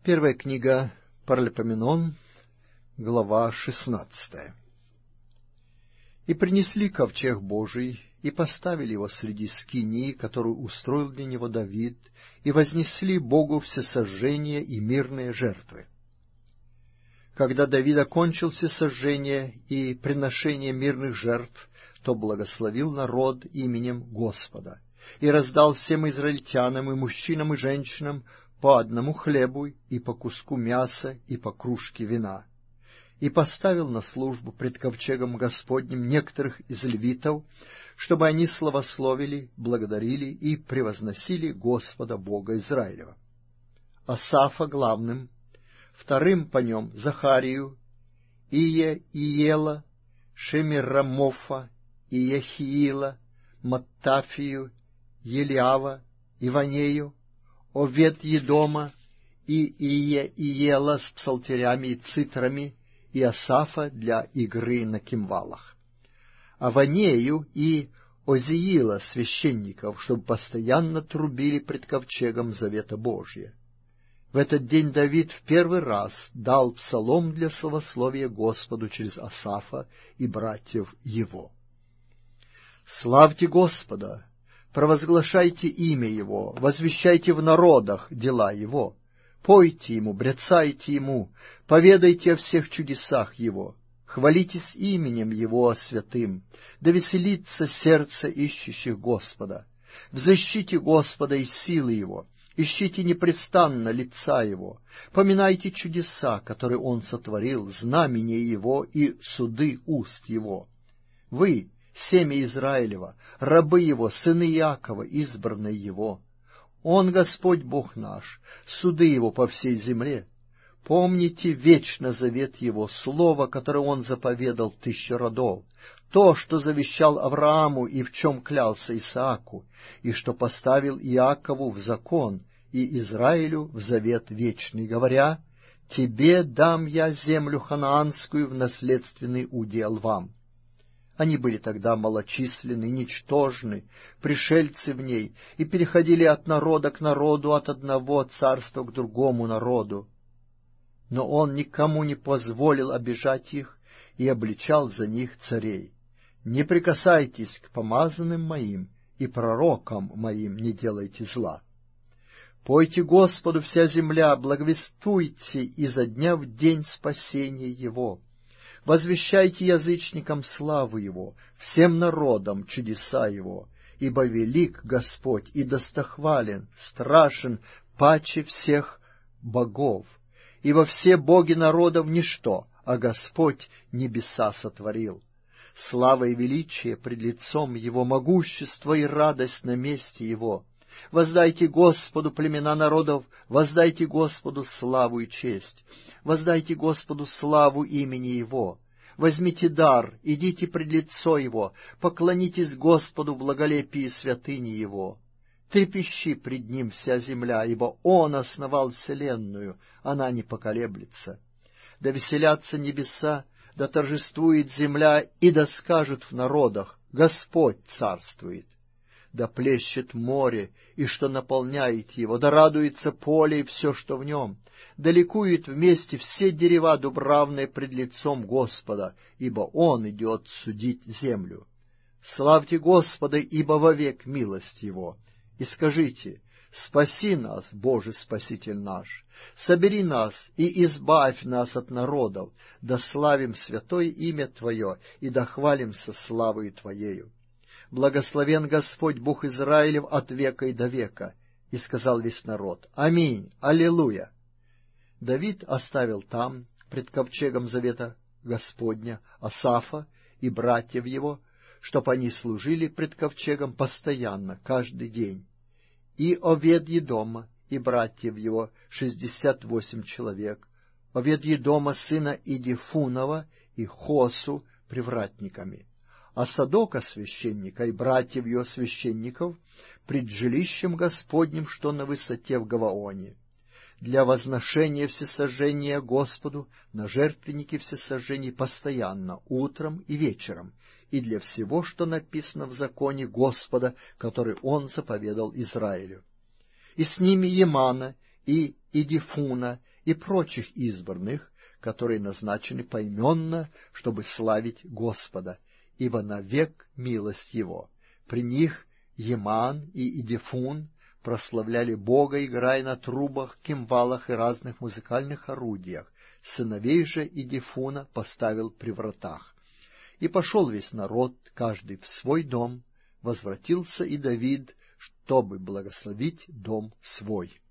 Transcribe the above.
Первая книга Паралипоменон, глава 16. «И принесли ковчег Божий, и поставили его среди скинии, которую устроил для него Давид, и вознесли Богу всесожжения и мирные жертвы. Когда Давид окончил всесожжение и приношение мирных жертв, то благословил народ именем Господа, и раздал всем израильтянам, и мужчинам, и женщинам, по одному хлебу, и по куску мяса, и по кружке вина. И поставил на службу пред ковчегом Господним некоторых из левитов, чтобы они славословили, благодарили и превозносили Господа Бога Израилева. Асафа главным, вторым по нем Захарию, Иела, Шемирамофа, Иехиила, Маттафию, Елиава, Иванею, Овед-Едома и Иела с псалтерями и цитрами, и Асафа для игры на кимвалах, Аванею и Озиила священников, чтобы постоянно трубили пред ковчегом завета Божия. В этот день Давид в первый раз дал псалом для славословия Господу через Асафа и братьев его. Славьте Господа! Провозглашайте имя Его, возвещайте в народах дела Его, пойте Ему, бряцайте Ему, поведайте о всех чудесах Его, хвалитесь именем Его святым, да веселится сердце ищущих Господа. Взыщите Господа из силы Его, ищите непрестанно лица Его, поминайте чудеса, которые Он сотворил, знамения Его и суды уст Его. Вы, семя Израилева, рабы Его, сыны Иакова, избранные Его. Он Господь Бог наш, суды Его по всей земле. Помните вечно завет Его, слово, которое Он заповедал 1000 родов, то, что завещал Аврааму и в чем клялся Исааку, и что поставил Иакову в закон и Израилю в завет вечный, говоря: «Тебе дам я землю ханаанскую в наследственный удел вам». Они были тогда малочисленны, ничтожны, пришельцы в ней, и переходили от народа к народу, от одного царства к другому народу. Но он никому не позволил обижать их и обличал за них царей. «Не прикасайтесь к помазанным моим, и пророкам моим не делайте зла. Пойте Господу вся земля, благовествуйте изо дня в день спасения Его. Возвещайте язычникам славу Его, всем народам чудеса Его, ибо велик Господь и достохвален, страшен паче всех богов, ибо все боги народов ничто, а Господь небеса сотворил. Слава и величие пред лицом Его, могущество и радость на месте Его. Воздайте Господу, племена народов, воздайте Господу славу и честь. Воздайте Господу славу имени Его. Возьмите дар, идите пред лицо Его, поклонитесь Господу в благолепии святыни Его. Трепещи пред Ним вся земля, ибо Он основал вселенную, она не поколеблется. Да веселятся небеса, да торжествует земля, и да скажут в народах: Господь царствует. Да плещет море, и что наполняет его, да радуется поле и все, что в нем. Да ликуют вместе все дерева дубравные пред лицом Господа, ибо Он идет судить землю. Славьте Господа, ибо вовек милость Его. И скажите: спаси нас, Боже Спаситель наш, собери нас и избавь нас от народов, да славим святое имя Твое, и да хвалимся славою Твоею. Благословен Господь Бог Израилев от века и до века. И сказал весь народ: Аминь, Аллилуйя. Давид оставил там, пред ковчегом завета Господня, Асафа и братьев его, чтоб они служили пред ковчегом постоянно, каждый день. И Овед-Едома и братьев его 68 человек, Овед-Едома сына Идифунова и Хосу привратниками, а Садока священника и братьев его священников пред жилищем Господним, что на высоте в Гаваоне, для возношения всесожжения Господу на жертвеннике всесожжений постоянно, утром и вечером, и для всего, что написано в законе Господа, который Он заповедал Израилю. И с ними Емана, и Идифуна, и прочих избранных, которые назначены поименно, чтобы славить Господа, ибо навек милость Его. При них Еман и Идифун прославляли Бога, играя на трубах, кимвалах и разных музыкальных орудиях. Сыновей же Идифуна поставил при вратах. И пошел весь народ, каждый в свой дом, возвратился и Давид, чтобы благословить дом свой.